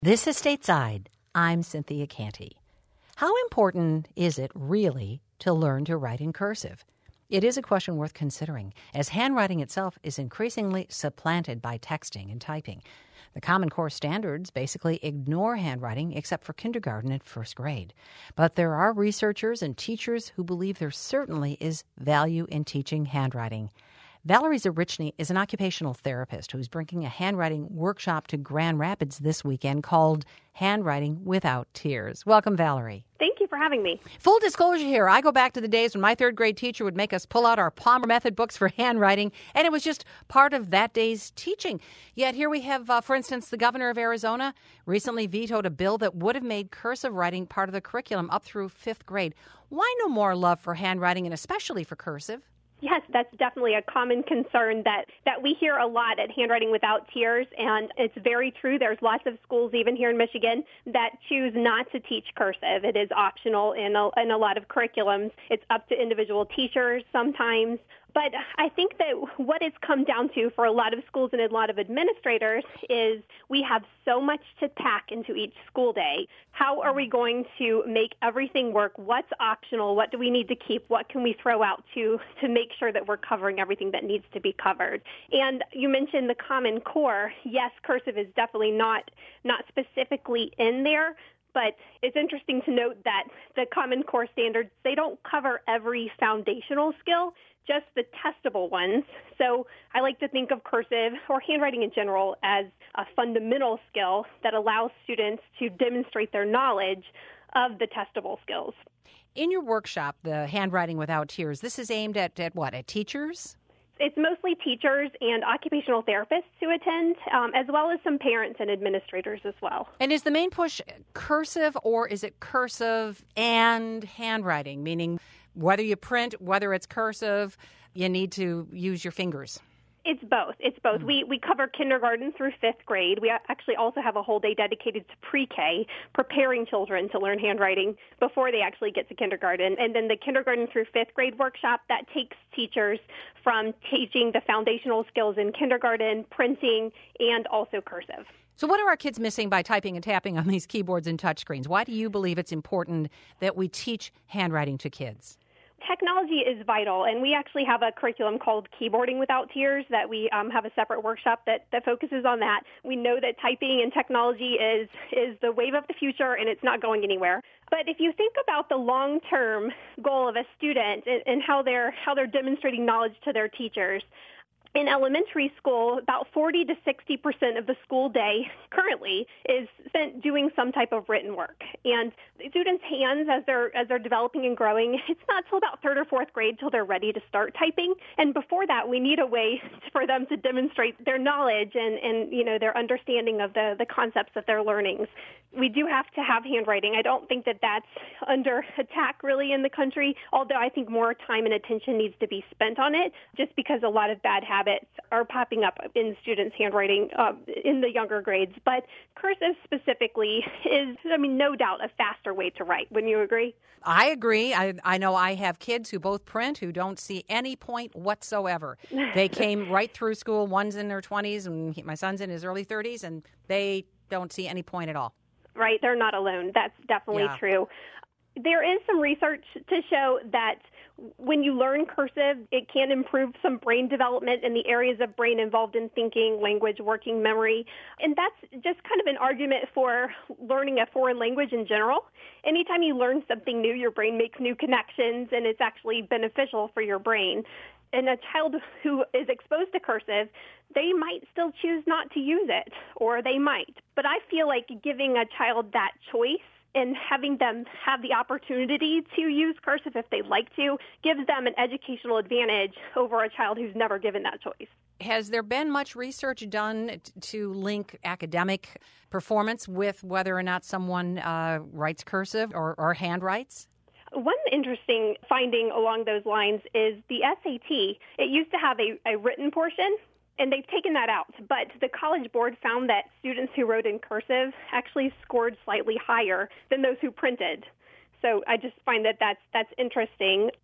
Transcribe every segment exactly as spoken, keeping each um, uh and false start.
This is Stateside. I'm Cynthia Canty. How important is it really to learn to write in cursive? It is a question worth considering, as handwriting itself is increasingly supplanted by texting and typing. The Common Core standards basically ignore handwriting except for kindergarten and first grade. But there are researchers and teachers who believe there certainly is value in teaching handwriting. Valerie Zarichny is an occupational therapist who's bringing a handwriting workshop to Grand Rapids this weekend called Handwriting Without Tears. Welcome, Valerie. Thank you for having me. Full disclosure here, I go back to the days when my third grade teacher would make us pull out our Palmer Method books for handwriting, and it was just part of that day's teaching. Yet here we have, uh, for instance, the governor of Arizona recently vetoed a bill that would have made cursive writing part of the curriculum up through fifth grade. Why no more love for handwriting, and especially for cursive? Yes, that's definitely a common concern that, that we hear a lot at Handwriting Without Tears, and it's very true. There's lots of schools, even here in Michigan, that choose not to teach cursive. It is optional in a, in a lot of curriculums. It's up to individual teachers sometimes. But I think that what it's come down to for a lot of schools and a lot of administrators is we have so much to pack into each school day. How are we going to make everything work? What's optional? What do we need to keep? What can we throw out to, to make sure that we're covering everything that needs to be covered? And you mentioned the Common Core. Yes, cursive is definitely not, not specifically in there. But it's interesting to note that the Common Core standards, they don't cover every foundational skill, just the testable ones. So I like to think of cursive or handwriting in general as a fundamental skill that allows students to demonstrate their knowledge of the testable skills. In your workshop, the Handwriting Without Tears, this is aimed at, at what, at teachers? It's mostly teachers and occupational therapists who attend, um, as well as some parents and administrators as well. And is the main push cursive, or is it cursive and handwriting, meaning whether you print, whether it's cursive, you need to use your fingers? It's both. It's both. Mm-hmm. We we cover kindergarten through fifth grade. We actually also have a whole day dedicated to pre-K, preparing children to learn handwriting before they actually get to kindergarten. And then the kindergarten through fifth grade workshop, that takes teachers from teaching the foundational skills in kindergarten, printing, and also cursive. So what are our kids missing by typing and tapping on these keyboards and touchscreens? Why do you believe it's important that we teach handwriting to kids? Technology is vital, and we actually have a curriculum called Keyboarding Without Tears that we um, have a separate workshop that, that focuses on that. We know that typing and technology is, is the wave of the future, and it's not going anywhere. But if you think about the long-term goal of a student and, and how they're how they're demonstrating knowledge to their teachers, in elementary school, about forty to sixty percent of the school day currently is spent doing some type of written work. And students' hands, as they're as they're developing and growing, it's not till about third or fourth grade till they're ready to start typing. And before that, we need a way for them to demonstrate their knowledge and, and you know, their understanding of the, the concepts of their learnings. We do have to have handwriting. I don't think that that's under attack really in the country, although I think more time and attention needs to be spent on it, just because a lot of bad habits are popping up in students' handwriting uh, in the younger grades. But cursive specifically is, I mean, no doubt a faster way to write. Wouldn't you agree? I agree. I, I know I have kids who both print who don't see any point whatsoever. They came right through school. One's in their twenties and he, my son's in his early thirties, and they don't see any point at all. Right. They're not alone. That's definitely yeah. true. There is some research to show that when you learn cursive, it can improve some brain development in the areas of brain involved in thinking, language, working memory. And that's just kind of an argument for learning a foreign language in general. Anytime you learn something new, your brain makes new connections, and it's actually beneficial for your brain. And a child who is exposed to cursive, they might still choose not to use it, or they might. But I feel like giving a child that choice and having them have the opportunity to use cursive if they'd like to gives them an educational advantage over a child who's never given that choice. Has there been much research done to link academic performance with whether or not someone uh, writes cursive or, or handwrites? One interesting finding along those lines is the S A T. It used to have a, a written portion, and they've taken that out. But the College Board found that students who wrote in cursive actually scored slightly higher than those who printed. So I just find that that's, that's interesting.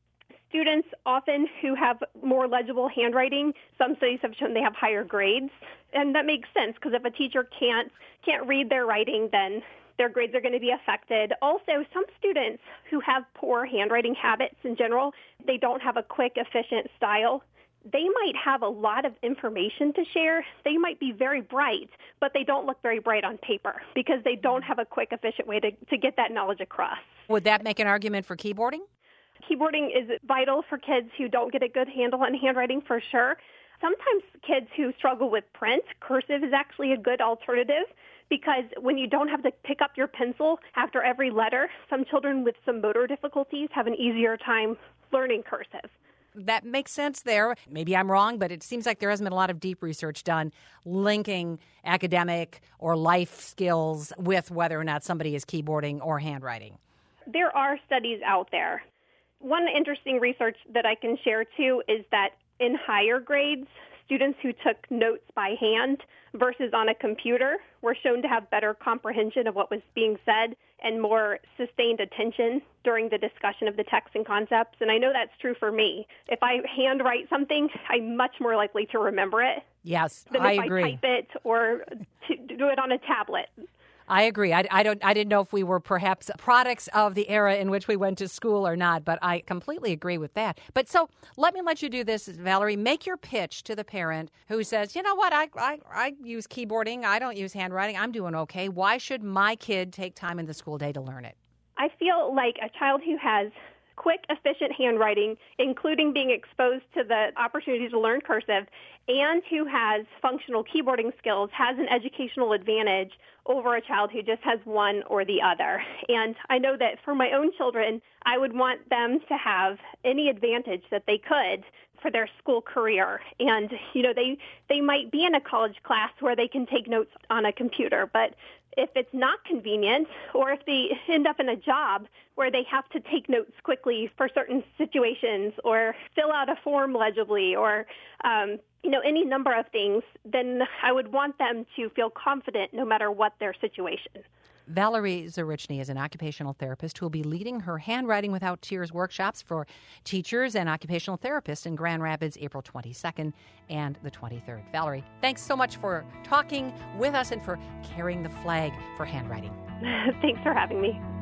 Students often who have more legible handwriting, some studies have shown they have higher grades. And that makes sense because if a teacher can't can't read their writing, then their grades are going to be affected. Also, some students who have poor handwriting habits in general, they don't have a quick, efficient style. They might have a lot of information to share. They might be very bright, but they don't look very bright on paper because they don't have a quick, efficient way to, to get that knowledge across. Would that make an argument for keyboarding? Keyboarding is vital for kids who don't get a good handle on handwriting for sure. Sometimes kids who struggle with print, cursive is actually a good alternative because when you don't have to pick up your pencil after every letter, some children with some motor difficulties have an easier time learning cursive. That makes sense there. Maybe I'm wrong, but it seems like there hasn't been a lot of deep research done linking academic or life skills with whether or not somebody is keyboarding or handwriting. There are studies out there. One interesting research that I can share, too, is that in higher grades, students who took notes by hand versus on a computer were shown to have better comprehension of what was being said and more sustained attention during the discussion of the text and concepts. And I know that's true for me. If I handwrite something, I'm much more likely to remember it. Yes, than I if agree. I type it or to do it on a tablet. I agree. I, I don't. I didn't know if we were perhaps products of the era in which we went to school or not, but I completely agree with that. But so let me let you do this, Valerie. Make your pitch to the parent who says, you know what, I, I, I use keyboarding. I don't use handwriting. I'm doing okay. Why should my kid take time in the school day to learn it? I feel like a child who has quick, efficient handwriting, including being exposed to the opportunity to learn cursive, and who has functional keyboarding skills, has an educational advantage over a child who just has one or the other. And I know that for my own children, I would want them to have any advantage that they could for their school career. And, you know, they, they might be in a college class where they can take notes on a computer, but if it's not convenient, or if they end up in a job where they have to take notes quickly for certain situations or fill out a form legibly or, um, you know, any number of things, then I would want them to feel confident no matter what their situation. Valerie Zarichny is an occupational therapist who will be leading her Handwriting Without Tears workshops for teachers and occupational therapists in Grand Rapids, April twenty-second and the twenty-third. Valerie, thanks so much for talking with us and for carrying the flag for handwriting. Thanks for having me.